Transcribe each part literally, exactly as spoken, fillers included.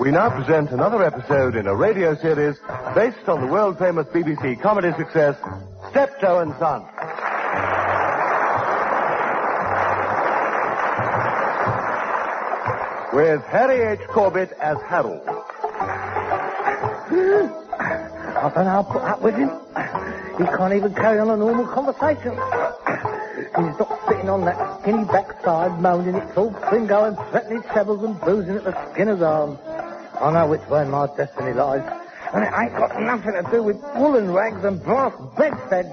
We now present another episode in a radio series based on the world-famous B B C comedy success, Steptoe and Son. With Harry H. Corbett as Harold. I don't know how to put up with him. He can't even carry on a normal conversation. He's not sitting on that skinny backside, moaning it's all Pringo and threatening trebles and boozing at the Skinner's arms. I know which way my destiny lies, and it ain't got nothing to do with woolen rags and brass bedsteads.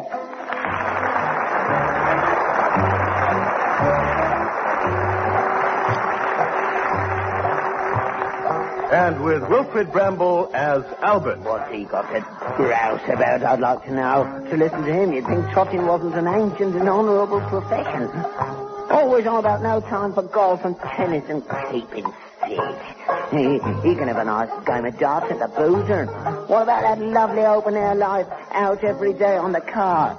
And with Wilfred Bramble as Albert. What's he got to grouse about, I'd like to know? To listen to him, you'd think trotting wasn't an ancient and honourable profession. Always on about no time for golf and tennis and keeping fit. He, he can have a nice game of darts at the Boozer. What about that lovely open-air life out every day on the car?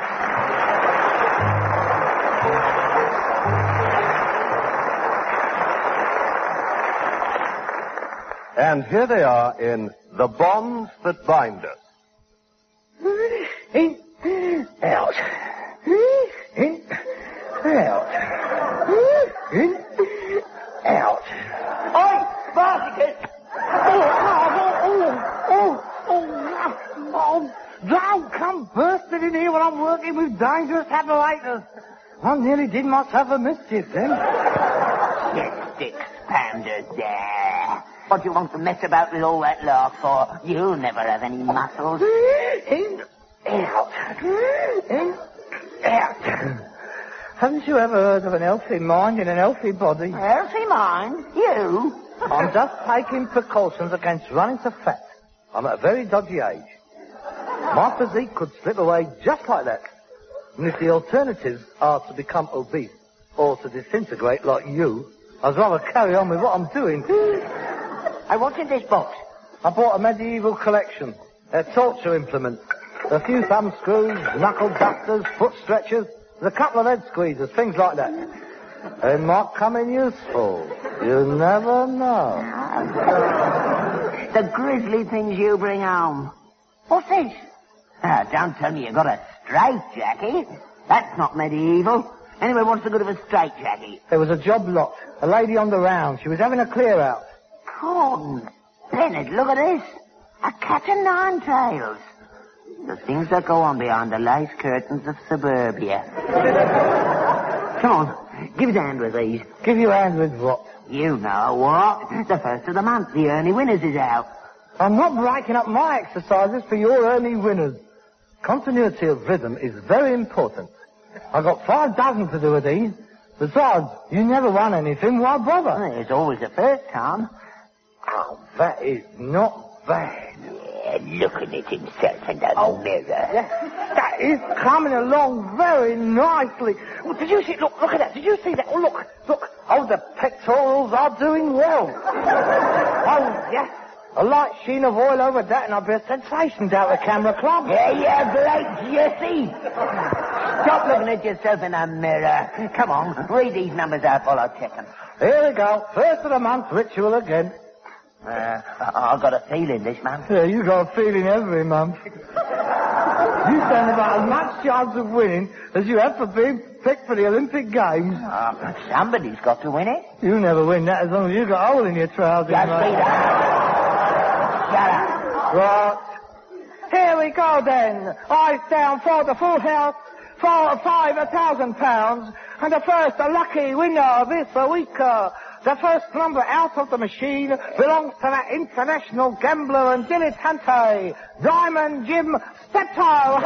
And here they are in The Bonds That Bind Us. In, out. In, out. In, out. Oi, Spartacus! Oh, oh, oh, oh, oh, don't come bursting in here when I'm working with dangerous apparatus. I nearly did myself a mischief then. Yes, six pounders there. What do you want to mess about with all that lark for? You'll never have any muscles. In, out. In, out. Haven't you ever heard of an healthy mind in an healthy body? Healthy mind? You? I'm just taking precautions against running to fat. I'm at a very dodgy age. My physique could slip away just like that. And if the alternatives are to become obese or to disintegrate like you, I'd rather carry on with what I'm doing. Hey, what's in this box? I bought a medieval collection. They're torture implements. A few thumb screws, knuckle dusters, foot stretchers, there's a couple of head squeezers, things like that. They might come in useful. You never know. The grisly things you bring home. What's this? Ah, don't tell me you got a straight jacket. That's not medieval. Anyway, what's the good of a straight jacket? There was a job lot. A lady on the round. She was having a clear out. Gordon Bennett, look at this. A cat o' nine tails. The things that go on behind the lace curtains of suburbia. Come on, give us a hand with these. Give you a hand with what? You know what. The first of the month, the early winners is out. I'm not breaking up my exercises for your early winners. Continuity of rhythm is very important. I've got five dozen to do with these. Besides, you never won anything. Why bother? There's always a first time. Oh, that is not bad. Yeah, looking at himself in the oh, mirror. Yeah, that is coming along very nicely. Oh, did you see? Look, look at that. Did you see that? Oh, look, look. Oh, the pectorals are doing well. Oh, yes. A light sheen of oil over that, and I'll be a sensation down at the camera club. Yeah, yeah, great, Jesse. Stop looking at yourself in a mirror. Come on, read these numbers out while I check them. Here we go. First of the month ritual again. Uh, I've got a feeling this month. Yeah, you got a feeling every month. You stand about as much chance of winning as you have for being picked for the Olympic Games. Oh, somebody's got to win it. You never win that as long as you got a hole in your trousers. Just read it. Shut up. Right. Here we go then. Eyes down for the full house for five a thousand pounds. And the first a lucky winner this week. Uh, the first number out of the machine belongs to that international gambler and dilettante, Diamond Jim Steptoe.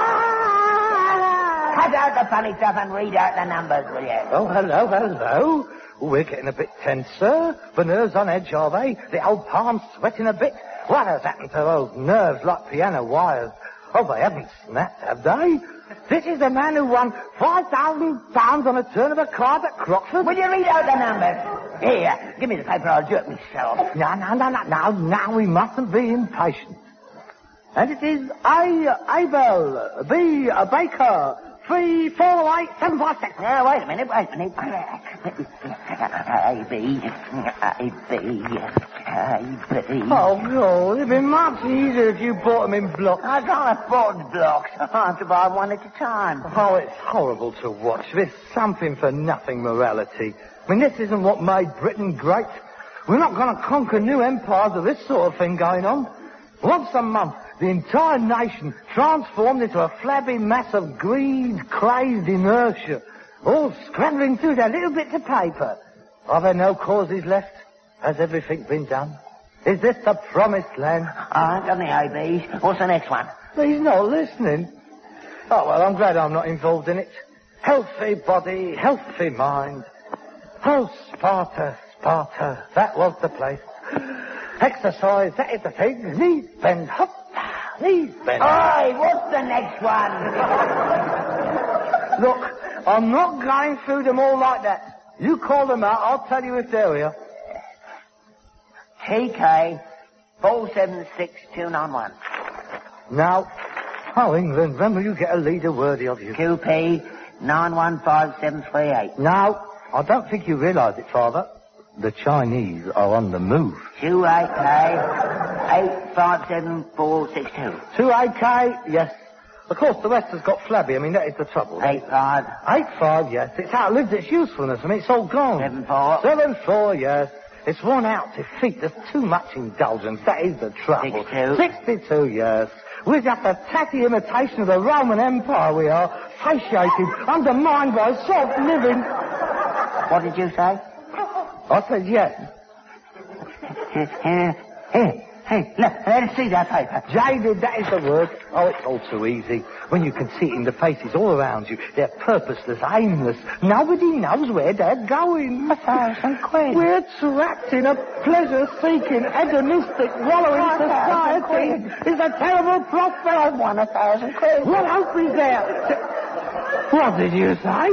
Cut out the funny stuff and read out the numbers, will you? Oh, hello, hello. We're getting a bit tense, sir. The nerves on edge, are they? The old palms sweating a bit. What has happened to those nerves like piano wires? Oh, they haven't snapped, have they? This is the man who won five thousand pounds on a turn of a card at Croxford. Will you read out the numbers? Here, give me the paper, I'll do it myself. No, no, no, no, no, now we mustn't be impatient. And it is A. Abel, B. A Baker, three, four, eight, seven, five, six. Now, wait a minute, wait a minute. A, B, A, B, A, B. Oh, God, it'd be much easier if you bought them in blocks. I can't afford blocks. I have to buy one at a time. Oh, it's horrible to watch. This something-for-nothing morality. I mean, this isn't what made Britain great. We're not going to conquer new empires with this sort of thing going on. Once a month, the entire nation transformed into a flabby mass of greed-crazed inertia, all scrambling through their little bits of paper. Are there no causes left? Has everything been done? Is this the promised land? I ain't done the A Bs. What's the next one? He's not listening. Oh, well, I'm glad I'm not involved in it. Healthy body, healthy mind. Oh, Sparta, Sparta, that was the place. Exercise, that is the thing. Knees bend, hop, knees bend. Oi, what's the next one? Look, I'm not going through them all like that. You call them out, I'll tell you if they're here. T K four seven six two nine one. Now, oh, England, when will you get a leader worthy of you? Q P nine one five seven three eight. Now, I don't think you realise it, Father. The Chinese are on the move. two eight K eight five seven four six two. two eight K, yes. Of course, the rest has got flabby. I mean, that is the trouble. eight five. eight five, yes. It's outlived its usefulness. I mean, it's all gone. seven four. seven four, yes. It's worn out defeat. There's too much indulgence. That is the trouble. sixty-two. sixty-two, yes. We're just a tatty imitation of the Roman Empire, we are. Satiated, undermined by soft living. What did you say? I said yes. Here, here, hey, let, let's see that paper. Jaded, that is the word. Oh, it's all too easy. When you can see it in the faces all around you, they're purposeless, aimless. Nobody knows where they're going. A thousand quid. We're trapped in a pleasure-seeking, hedonistic, wallowing society. It's a terrible prospect. I've won a thousand quid. What hope is there? What did you say?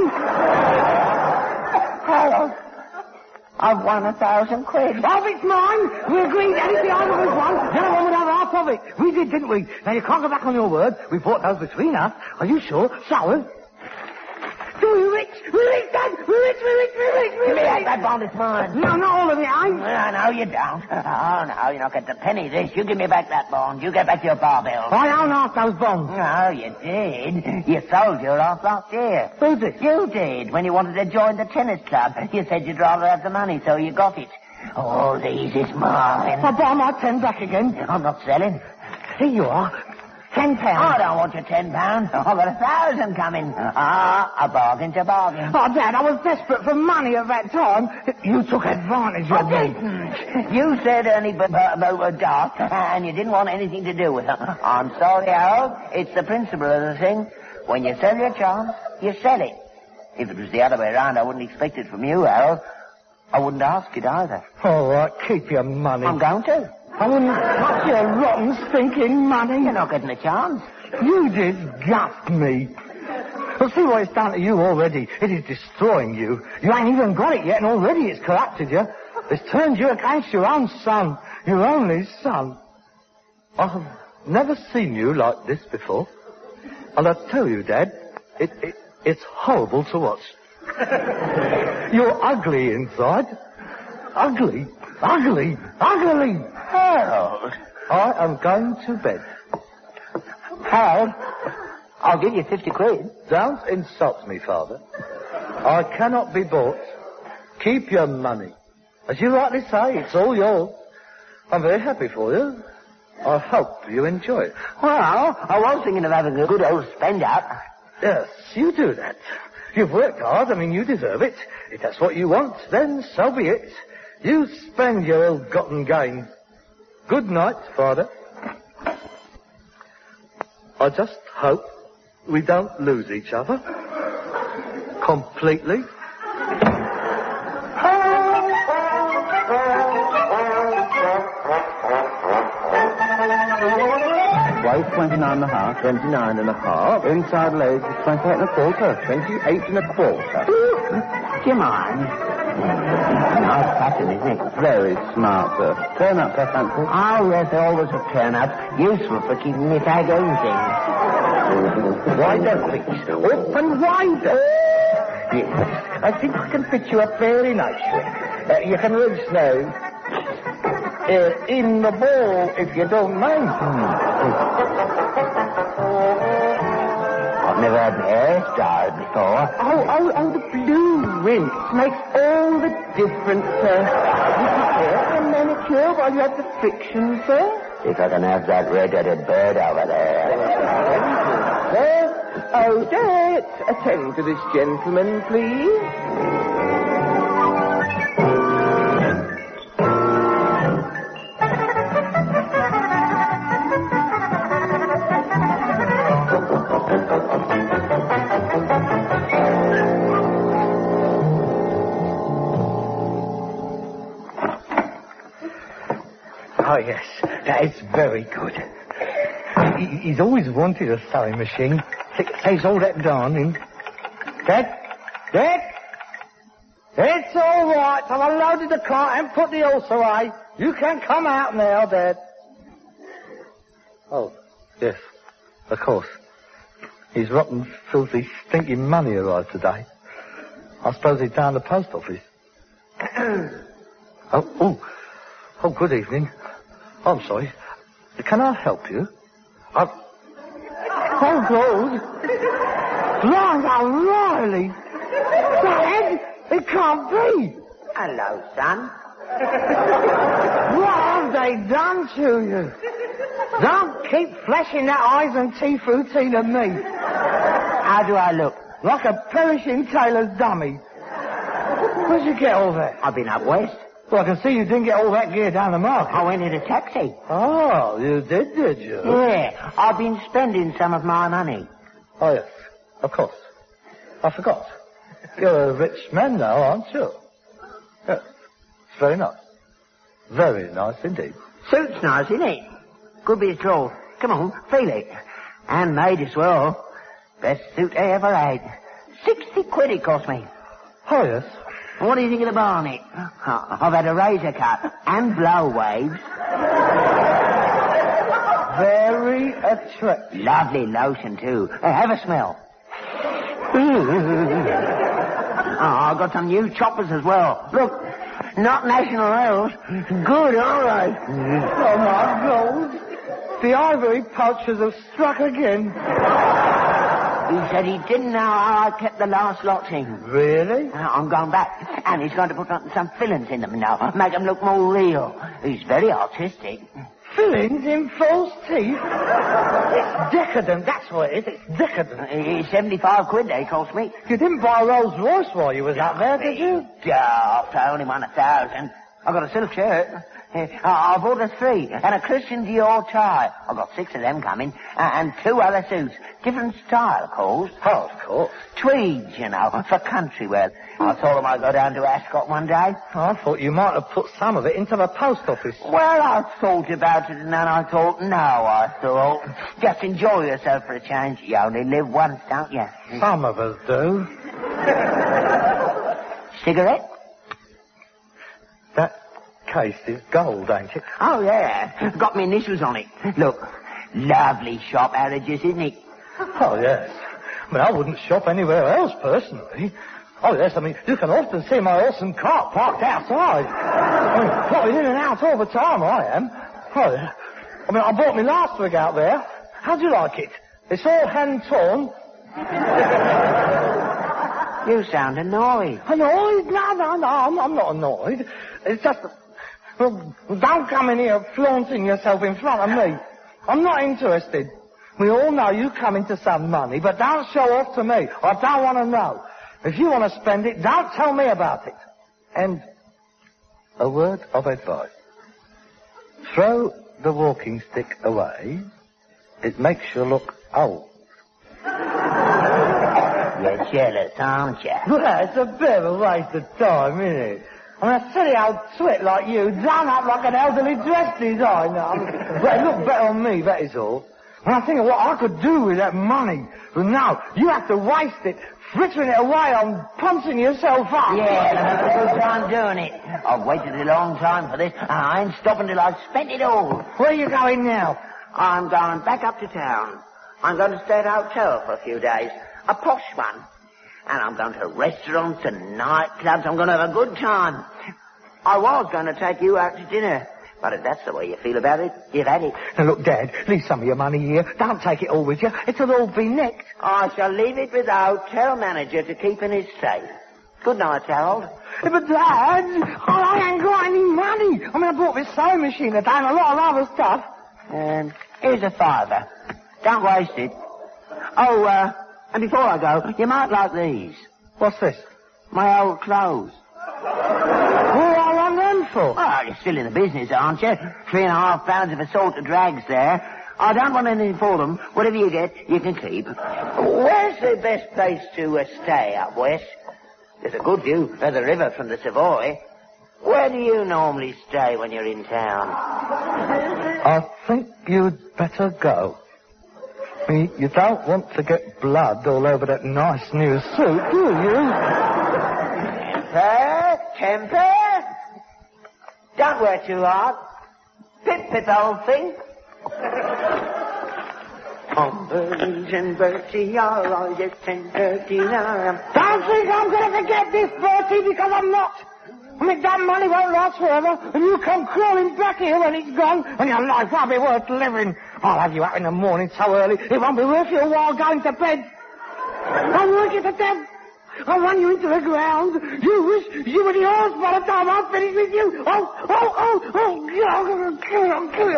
Harold, I've won a thousand quid. Oh, it's mine. We agreed anything either of us won. The other one would have half of it. We did, didn't we? Now, you can't go back on your word. We bought those between us. Are you sure? So? We're rich. We're rich, Dad. We're rich, we're rich, we're rich, we're Give me rich. that bond, it's mine. No, not all of it, ain't. No, no, you don't. Oh, no, you're not getting a penny this. You give me back that bond. You get back your barbell. I own half those bonds. No, you did. You sold your half last year. Who did? You did, when you wanted to join the tennis club. You said you'd rather have the money, so you got it. All these is mine. I'll buy my ten back again. I'm not selling. Here you are. Ten pounds. I don't want your ten pounds. I've got a thousand coming. Ah, a bargain's a bargain. Oh, Dad, I was desperate for money at that time. You took advantage of I me. didn't. You said Ernie b- b- b- were dark, and you didn't want anything to do with her. I'm sorry, Harold. It's the principle of the thing. When you sell your chance, you sell it. If it was the other way around, I wouldn't expect it from you, Harold. I wouldn't ask it either. All right, keep your money. I'm going to. I wouldn't touch your rotten, stinking money. You're not getting a chance. You disgust me. Well, see what it's done to you already. It is destroying you. You ain't even got it yet, and already it's corrupted you. It's turned you against your own son, your only son. I've never seen you like this before. And I tell you, Dad, it, it it's horrible to watch. You're ugly inside. Ugly. Ugly. Ugly. Harold. I am going to bed. Harold, I'll give you fifty quid. Don't insult me, Father. I cannot be bought. Keep your money. As you rightly say, it's all yours. I'm very happy for you. I hope you enjoy it. Well, I was thinking of having a good old spend-out. Yes, you do that. You've worked hard. I mean, you deserve it. If that's what you want, then so be it. You spend your ill-gotten gains. Good night, Father. I just hope we don't lose each other. Completely. Waist twenty-nine and a half. Twenty-nine and a half. Inside legs twenty-eight and a quarter. Twenty-eight and a quarter. Do you mind? Nice pattern, isn't it? Very smart, sir. Turn up, sir, fancy. Oh, yes, always a turn-up. Useful for keeping me tag in things. Wider, please. Open wider. Yes, I think we can fit you up very nicely. Uh, you can rest now. Uh, in the bowl, if you don't mind. I've never had my hair styled before. Oh, oh, oh, the blue rinse makes all the difference, sir. You prepare a manicure while you have the friction, sir? If I can have that red-headed bird over there. Sir? Oh, Dad, attend to this gentleman, please. Oh, yes, that is very good. He, he's always wanted a sewing machine. Sa- saves all that darning. Dad? Dad? It's all right. I've unloaded the cart and put the horse away. You can come out now, Dad. Oh, yes, of course. His rotten, filthy, stinking money arrived today. I suppose he's down the post office. oh, oh, oh, good evening. I'm sorry. Can I help you? I... Oh, God. Blind O'Reilly. Dad, it can't be. Hello, son. What have they done to you? Don't keep flashing that eyes and teeth routine at me. How do I look? Like a perishing tailor's dummy. Where'd you get all that? I've been up west. Well, I can see you didn't get all that gear down the market. I went in a taxi. Oh, you did, did you? Yeah, I've been spending some of my money. Oh, yes, of course. I forgot. You're a rich man now, aren't you? Yes, it's very nice. Very nice indeed. Suit's nice, isn't it? Good bit of cloth. Come on, feel it. And made as well. Best suit I ever had. Sixty quid it cost me. Oh, yes. What do you think of the barnet? I've had a razor cut and blow waves. Very attractive. Lovely lotion, too. Hey, have a smell. Oh, I've got some new choppers as well. Look, not National Rails. Good, all right. Oh, my God. The ivory poachers have struck again. He said he didn't know how I kept the last lots in. Really? Uh, I'm going back, and he's going to put on some fillings in them now, make them look more real. He's very artistic. Fillings in false teeth? It's decadent, that's what it is. It's decadent. Uh, seventy-five quid they cost me. You didn't buy a Rolls Royce while you was out there, did you? Daft, I only won a thousand. I got a silk shirt. Uh, I bought a three and a Christian Dior tie. I've got six of them coming, uh, and two other suits. Different style, of course. Oh, of course. Tweeds, you know, for country wear. I told them I'd go down to Ascot one day. I thought you might have put some of it into the post office. Well, I thought about it, and then I thought, no, I thought, just enjoy yourself for a change. You only live once, don't you? Some of us do. Cigarette? That case is gold, ain't it? Oh, yeah. Got my initials on it. Look, lovely shop, Harridge's, isn't it? Oh, yes. I mean, I wouldn't shop anywhere else, personally. Oh, yes, I mean, you can often see my horse and cart parked outside. I mean, plodding in and out all the time, I am. Oh, yeah. I mean, I bought my last wig out there. How'd you like it? It's all hand-torn. You sound annoyed. Annoyed? No, no, no, I'm, I'm not annoyed. It's just... Well, don't come in here flaunting yourself in front of me. I'm not interested. We all know you come into some money, but don't show off to me. I don't want to know. If you want to spend it, don't tell me about it. And a word of advice. Throw the walking stick away. It makes you look old. You're jealous, aren't you? Well, it's a bit of a waste of time, isn't it? I mean, a silly old twit like you, done up like an elderly dress designer. I mean, well, it looked better on me, that is all. When I think of what I could do with that money, but now you have to waste it, frittering it away on punching yourself up. Yeah, and I've had a good time doing it. I've waited a long time for this, and I ain't stopping till I've spent it all. Where are you going now? I'm going back up to town. I'm going to stay at a hotel for a few days. A posh one. And I'm going to restaurants and nightclubs. I'm going to have a good time. I was going to take you out to dinner. But if that's the way you feel about it, you've had it. Now, look, Dad, leave some of your money here. Don't take it all with you. It'll all be nicked. I shall leave it with the hotel manager to keep in his safe. Good night, Harold. Yeah, but, Dad, oh, I ain't got any money. I mean, I bought this sewing machine today and a lot of other stuff. Um, here's a fiver. Don't waste it. Oh, uh, and before I go, you might like these. What's this? My old clothes. What do I want them for? Well, you're still in the business, aren't you? Three and a half pounds of assorted drags there. I don't want anything for them. Whatever you get, you can keep. Where's the best place to uh, stay up west? There's a good view of the river from the Savoy. Where do you normally stay when you're in town? I think you'd better go. I mean, you don't want to get blood all over that nice new suit, do you? Temper, temper. Don't work too hard. Pip, pip, old thing. On Bertie and Bertie are all just ten thirty-nine. Don't think I'm going to forget this, Bertie, because I'm not. I mean, that money won't last forever, and you come crawling back here when it's gone, and your life won't be worth living. I'll have you out in the morning so early, it won't be worth your while going to bed. I'll work you to death. I'll run you into the ground. You wish you were the horse by the time I'm finished with you. Oh, oh, oh, oh, God, I'm going to kill you, kill you,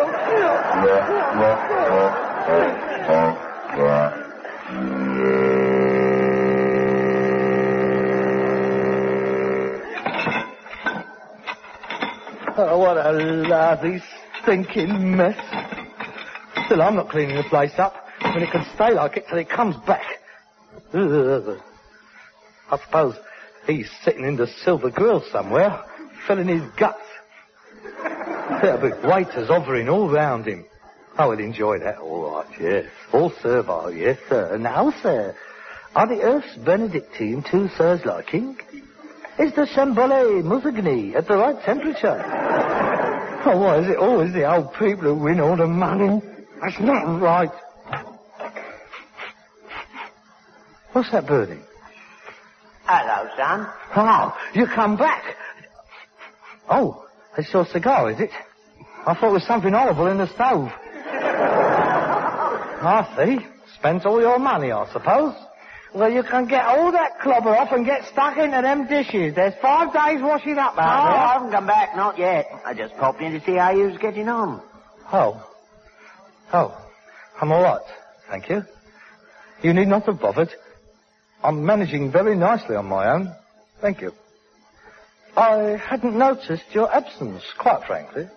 kill you. Oh, what a lousy, stinking mess. Still, I'm not cleaning the place up. I mean, it can stay like it till it comes back. Ugh. I suppose he's sitting in the Silver Grill somewhere, filling his guts. There'll be waiters hovering all round him. I would enjoy that, all right, yes. All servile, yes, sir. Now, sir, are the earth's Benedictine two sirs liking? Is the Chambolet Musigny at the right temperature? Oh, why is it always the old people who win all the money? That's not right. What's that burning? Hello, son. Oh, you come back. Oh, it's your cigar, is it? I thought it was something horrible in the stove. I see. Spent all your money, I suppose. Well, you can get all that clobber off and get stuck into them dishes. There's five days washing up No, out there. I haven't come back, not yet. I just popped in to see how you was getting on. Oh. Oh. I'm all right, thank you. You need not have bothered. I'm managing very nicely on my own. Thank you. I hadn't noticed your absence, quite frankly.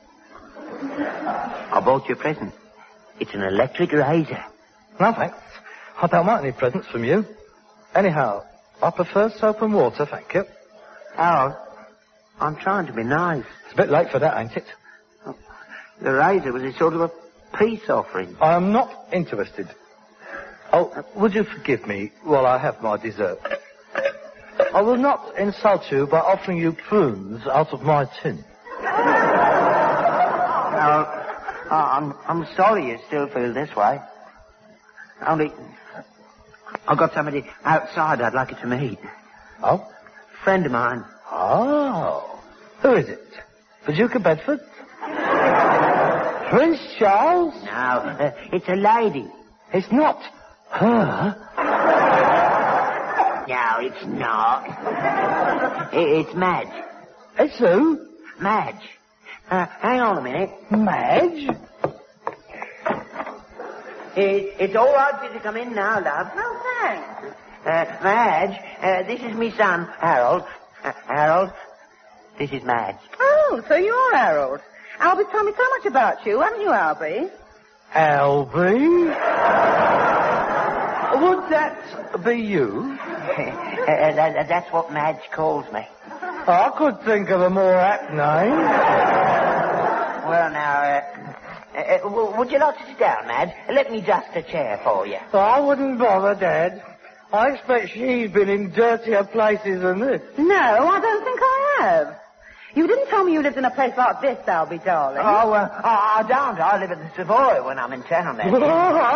I bought you a present. It's an electric razor. No, thanks. I don't want any presents from you. Anyhow, I prefer soap and water, thank you. Harold, I'm trying to be nice. It's a bit late for that, ain't it? The razor was a sort of a peace offering. I am not interested. Oh, would you forgive me while I have my dessert? I will not insult you by offering you prunes out of my tin. Harold, I'm, I'm sorry you still feel this way. Only, I've got somebody outside I'd like you to meet. Oh? Friend of mine. Oh. Who is it? The Duke of Bedford? Prince Charles? No, uh, it's a lady. It's not her. No, it's not. It, it's Madge. It's who? Madge. Uh, hang on a minute. Madge? It, it's all right for you to come in now, love. Oh, thanks. Uh, Madge, uh, this is me son, Harold. Uh, Harold, this is Madge. Oh, so you're Harold. Albie's told me so much about you, haven't you, Albie? Albie? Would that be you? uh, that, that's what Madge calls me. I could think of a more apt name. Well, now, uh, uh, w- would you like to sit down, Madge? Let me dust a chair for you. I wouldn't bother, Dad. I expect she's been in dirtier places than this. No, I don't think I have. You didn't tell me you you lived in a place like this, Albie, darling. Oh, uh, I don't. I live at the Savoy when I'm in town then. uh,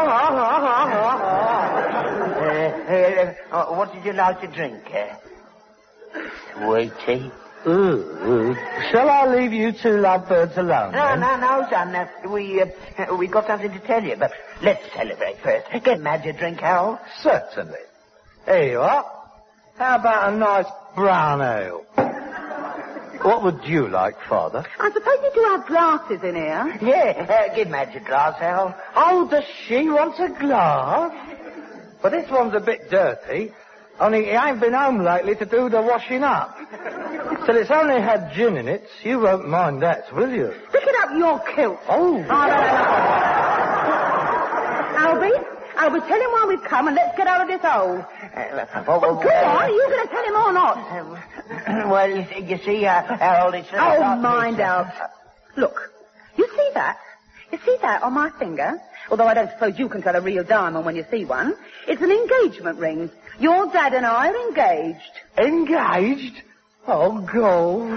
uh, uh, what did you like to drink? Uh, sweetie? Ooh. Shall I leave you two lovebirds alone? No, then? no, no, son. Uh, we, uh, we got something to tell you, but let's celebrate first. Get Madge a drink, Harold. Certainly. Here you are. How about a nice brown ale? What would you like, Father? I suppose you do have glasses in here. Yeah, uh, give Madge a glass, Harold. Oh, does she want a glass? But this one's a bit dirty. Only he ain't been home lately to do the washing up. So it's only had gin in it. You won't mind that, will you? Pick it up your kilt. Oh. Albie, Albie, tell him why we've come and let's get out of this hole. Uh, well, well, Oh, go on, are you going to tell him or not? Uh, well, you see, you see uh, Harold, it's... Uh, Oh, not- mind out. Look, you see that? You see that on my finger? Although I don't suppose you can tell a real diamond when you see one. It's an engagement ring. Your dad and I are engaged. Engaged? Oh, gold.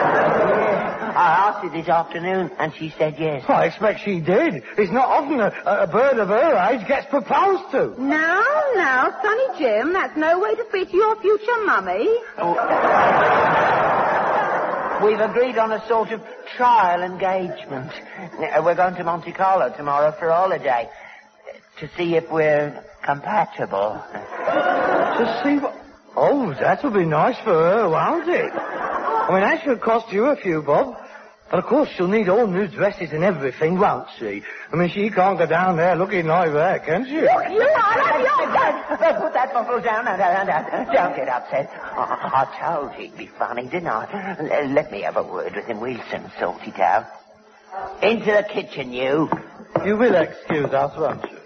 I asked her this afternoon, and she said yes. I expect she did. It's not often a, a bird of her age gets proposed to. Now, now, Sonny Jim, that's no way to speak to your future mummy. We've agreed on a sort of trial engagement. Uh, We're going to Monte Carlo tomorrow for a holiday uh, to see if we're compatible. To see what... Oh, that'll be nice for her, won't it? I mean, that should cost you a few bob. But, of course, she'll need all new dresses and everything, won't she? I mean, she can't go down there looking like that, can she? Look, you are Dad, put that bottle down. No, no, no, don't get upset. I, I told you he'd be funny, didn't I? L- Let me have a word with him. We'll soon sort it out. Into the kitchen, you. You will excuse us, won't you?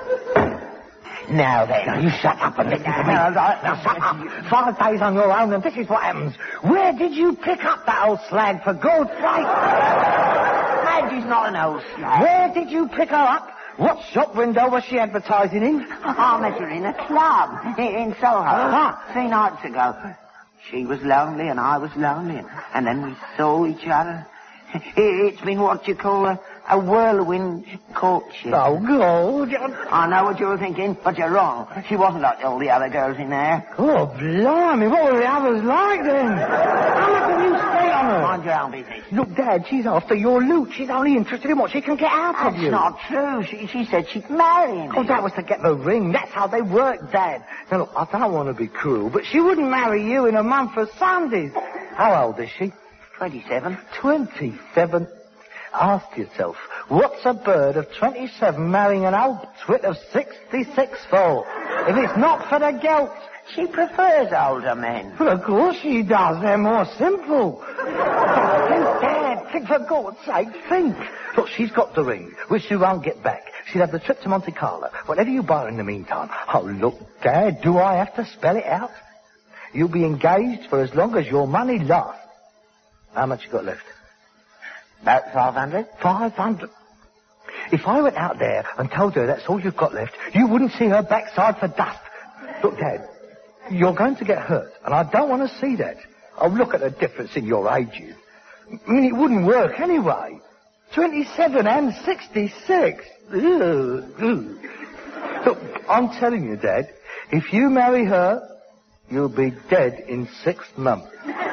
Now then, you shut up and listen to me. Now, now, now, shut up. Five days on your own, and this is what happens. Where did you pick up that old slag, for God's sake? Madge is not an old slag. Where did you pick her up? What shop window was she advertising in? I met her in a club in, in Soho Uh-huh. three nights ago. She was lonely and I was lonely, and, and then we saw each other. It, it's been what you call a, a whirlwind courtship. Oh, God. I know what you're thinking, but you're wrong. She wasn't like all the other girls in there. Oh, blimey, what were the others like, then? How much can you stay on her? Mind your own business. Look, Dad, she's after your loot. She's only interested in what she can get out of That's you. not true. She, she said she'd marry me. Oh, that was to get the ring. That's how they work, Dad. Now, look, I don't want to be cruel, but she wouldn't marry you in a month of Sundays. How old is she? twenty-seven. Twenty-seven. Ask yourself, what's a bird of twenty-seven marrying an old twit of sixty-six for? If it's not for the gelt. She prefers older men. Well, of course she does. They're more simple. Think, Dad, think for God's sake, think. Look, she's got the ring, which she won't get back. She'll have the trip to Monte Carlo. Whatever you buy her in the meantime. Oh, look, Dad, do I have to spell it out? You'll be engaged for as long as your money lasts. How much you got left? About five hundred. Five hundred. If I went out there and told her that's all you've got left, you wouldn't see her backside for dust. Look, Dad, you're going to get hurt, and I don't want to see that. Oh, look at the difference in your ages. I mean, it wouldn't work anyway. twenty-seven and sixty-six. Ugh, ugh. Look, I'm telling you, Dad, if you marry her, you'll be dead in six months.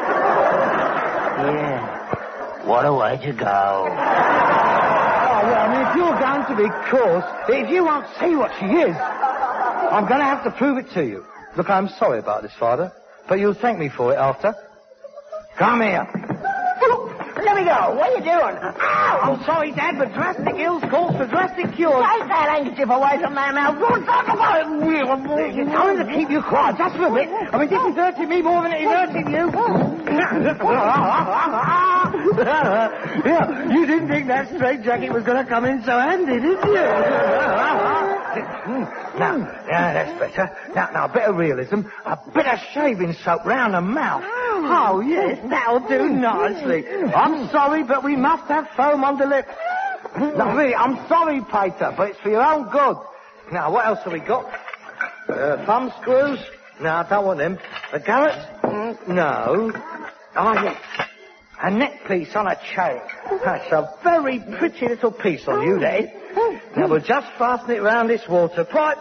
Yeah. What a way to go. Oh, well, I mean, if you're going to be coarse, if you won't see what she is, I'm going to have to prove it to you. Look, I'm sorry about this, Father, but you'll thank me for it after. Come here. Let me go. What are you doing? Ow! I'm sorry, Dad, but drastic ills calls for drastic cures. Take that handkerchief away from my mouth. Don't talk about it. It's time to keep you quiet, just for a bit. I mean, this is hurting me more than it is hurting you. Yeah, you didn't think that straitjacket was going to come in so handy, did you? Now, yeah, that's better. Now, now, a bit of realism, a bit of shaving soap round the mouth. Oh, yes, that'll do nicely. I'm sorry, but we must have foam on the lips. No, really, I'm sorry, Peter, but it's for your own good. Now, what else have we got? Uh, thumb screws? No, I don't want them. The carrots? Mm, no. Oh, yes. A neck piece on a chain. That's a very pretty little piece on you, that is. Now we'll just fasten it round this water pipe.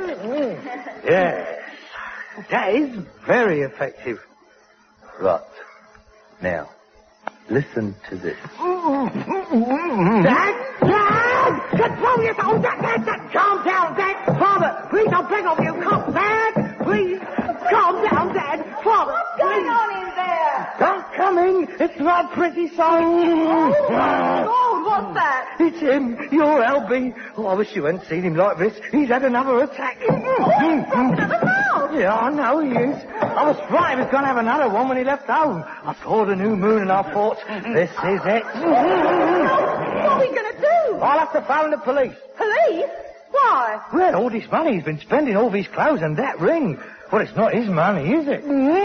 Yes. That is very effective. Right. Now, listen to this. Dad! Dad! Control yourself! Dad, Dad, Dad! Calm down, Dad! Father, please, I beg of you, calm, Dad! Please, calm down, Dad! Father, What's going please. on in there? Don't come in. It's my pretty son. Oh, what's that? It's him, your L B. Oh, I wish you hadn't seen him like this. He's had another attack. Yeah, I know he is. I was frightened he was going to have another one when he left home. I saw the new moon and I thought, this is it. What are we going to do? I'll have to phone the police. Police? Why? Well, all this money he's been spending, all these clothes and that ring. Well, it's not his money, is it?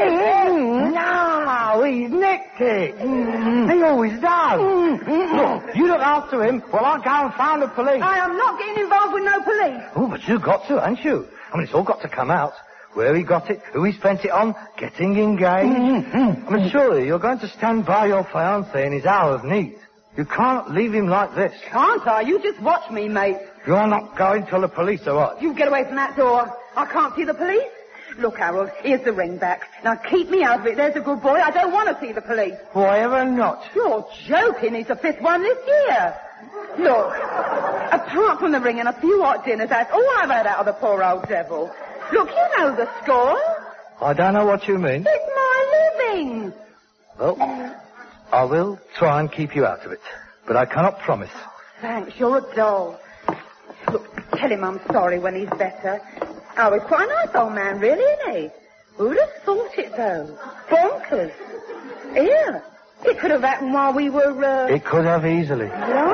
No, he's nicked it. He always does. Look, you look after him while I go and phone the police. I am not getting involved with no police. Oh, but you've got to, haven't you? I mean, it's all got to come out. Where he got it, who he spent it on, getting engaged. I mean, surely you're going to stand by your fiancé in his hour of need. You can't leave him like this. Can't I? You just watch me, mate. You're not going till the police arrive. You get away from that door. I can't see the police. Look, Harold, here's the ring back. Now keep me out of it. There's a good boy. I don't want to see the police. Why ever not? You're joking. He's the fifth one this year. Look, apart from the ring and a few hot dinners, that's all I've had out of the poor old devil. Look, you know the score. I don't know what you mean. It's my living. Well, I will try and keep you out of it, but I cannot promise. Thanks, you're a doll. Look, tell him I'm sorry when he's better. Oh, he's quite a nice old man, really, isn't he? Who'd have thought it, though? Bonkers. Here. It could have happened while we were, uh... It could have easily.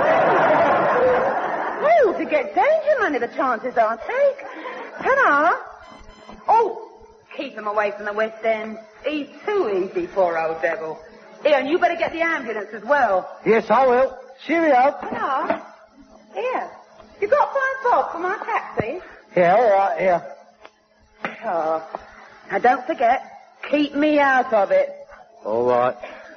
Right. I ought to get danger money, the chances I take. Ta-da. Oh, keep him away from the West End. He's too easy, poor old devil. Here, and you better get the ambulance as well. Yes, I will. Cheerio. Ta-da. Here. You got five bob for my taxi? Yeah, all right, yeah. Oh. Now, don't forget, keep me out of it. All right.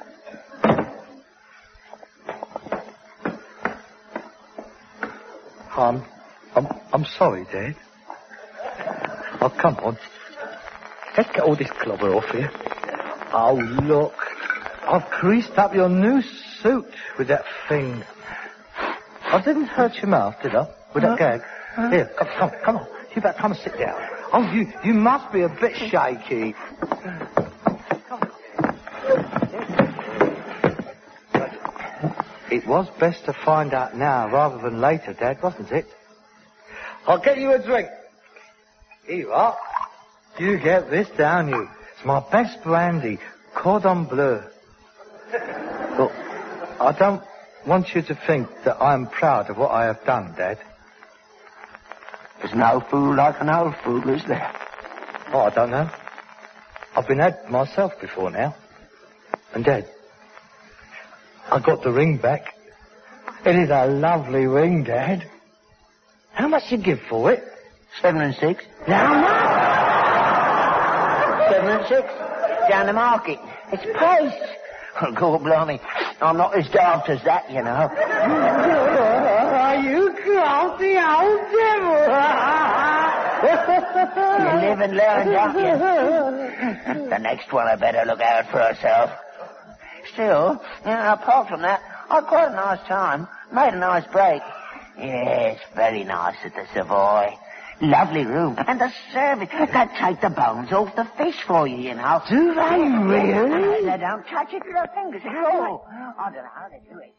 I'm, I'm, I'm sorry, Dad. Oh, come on. Let's get all this clobber off here. Oh, look. I've creased up your new suit with that thing. I didn't hurt your mouth, did I? With that gag? Uh, here, come, come, come on. You better come and sit down. Oh, you, you must be a bit shaky. It was best to find out now rather than later, Dad, wasn't it? I'll get you a drink. Here you are. You get this down, you. It's my best brandy, Cordon Bleu. Look, I don't want you to think that I'm proud of what I have done, Dad. There's no fool like an old fool, is there? Oh, I don't know. I've been had myself before now. And, Dad, I got the ring back. It is a lovely ring, Dad. How much you give for it? Seven and six. How much? Seven and six. Down the market. It's price. Oh, God blimey. I'm not as daft as that, you know. Are you crafty old devil? You live and learn, don't you? The next one I better look out for herself. Still, you know, apart from that, I had quite a nice time. Made a nice break. Yes, very nice at the Savoy. Lovely room. And the service. They take the bones off the fish for you, you know. Do they really? They don't touch it with their fingers at all. I don't know how they do it.